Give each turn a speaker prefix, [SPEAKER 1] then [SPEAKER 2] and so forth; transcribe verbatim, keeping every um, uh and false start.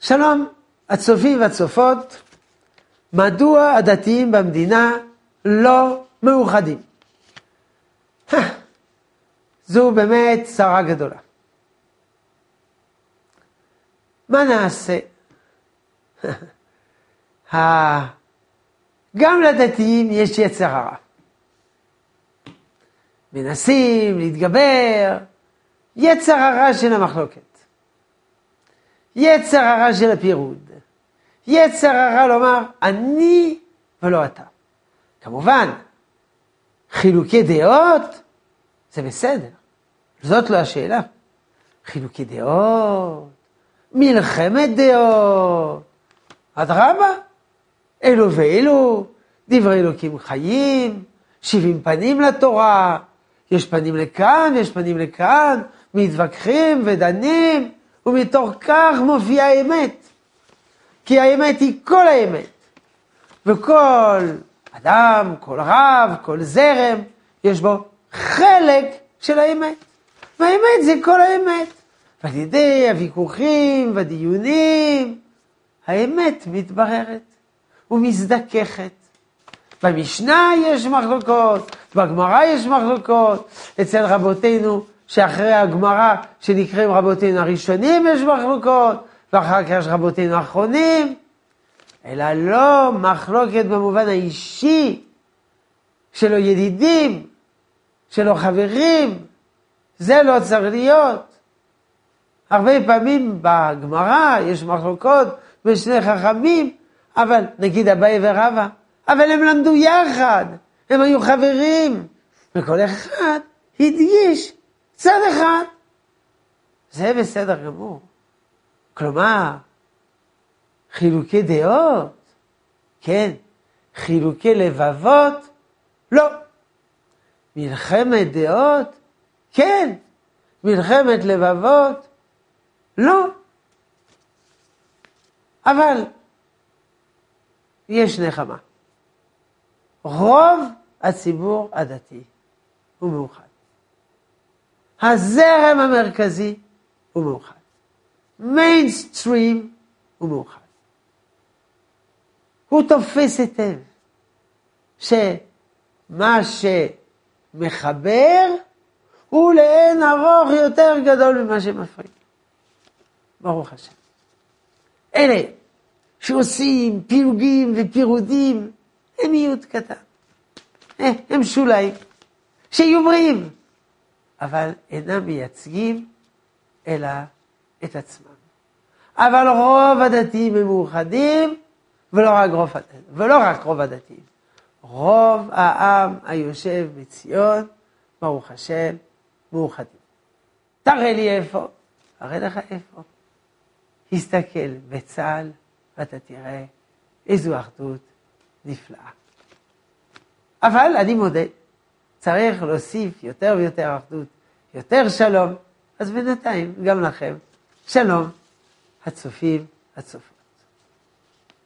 [SPEAKER 1] שלום, הצופים והצופות, מדוע הדתיים במדינה לא מאוחדים? זו באמת צרה גדולה. מה נעשה? גם לדתיים יש יצר הרע. מנסים להתגבר, יצר הרע של המחלוקת. יצר הרע של הפירוד. יצר הרע לומר, אני ולא אתה. כמובן, חילוקי דעות, זה בסדר. זאת לא השאלה. חילוקי דעות, מלחמת דעות, אדרבה, אלו ואלו, דברי אלוקים חיים, שבעים פנים לתורה, יש פנים לכאן, יש פנים לכאן, מתווכחים ודנים, ומתוך כך מופיעה האמת. כי האמת היא כל האמת. וכל אדם, כל רב, כל זרם, יש בו חלק של האמת. והאמת זה כל האמת. ועל ידי הוויכוחים והדיונים, האמת מתבררת ומזדככת. במשנה יש מחלוקות, בגמרא יש מחלוקות, אצל רבותינו שאחרי הגמרא שנקראים רבותינו הראשונים יש מחלוקות, ואחר כך יש רבותינו האחרונים, אלא לא מחלוקת במובן האישי, שלא ידידים, שלא חברים, זה לא צריך להיות. הרבה פעמים בגמרא יש מחלוקות בין שני חכמים, אבל נגיד אביי ורבא, אבל הם למדו יחד, הם היו חברים, וכל אחד הדגיש צד אחד. זה בסדר גמור. כלומר, חילוקי דעות, כן, חילוקי לבבות, לא. מלחמת דעות, כן, מלחמת לבבות, לא. אבל יש נחמה. רוב הציבור הדתי הוא מאוחד. הזרם המרכזי הוא מאוחד. מיינסטרים הוא מאוחד. הוא תופס היטב שמה שמחבר הוא לאין ארוך יותר גדול ממה שמפריד. ברוך השם. אלה שעושים פילוגים ופירודים, הם מיעוט קטן. הם שוליים, שיהיו בריאים, אבל אינם מייצגים אלא את עצמם. אבל רוב הדתיים הם מאוחדים, ולא רק רוב, ולא רק רוב הדתיים. רוב העם היושב בציון, ברוך השם, מאוחדים. תראה לי איפה, הרי לך איפה. הסתכל בצה"ל, ואתה תראה איזו אחדות נפלאה. אבל אני מודה, צריך להוסיף יותר ויותר אחדות, יותר שלום, אז בינתיים גם לכם, שלום, הצופים, הצופות.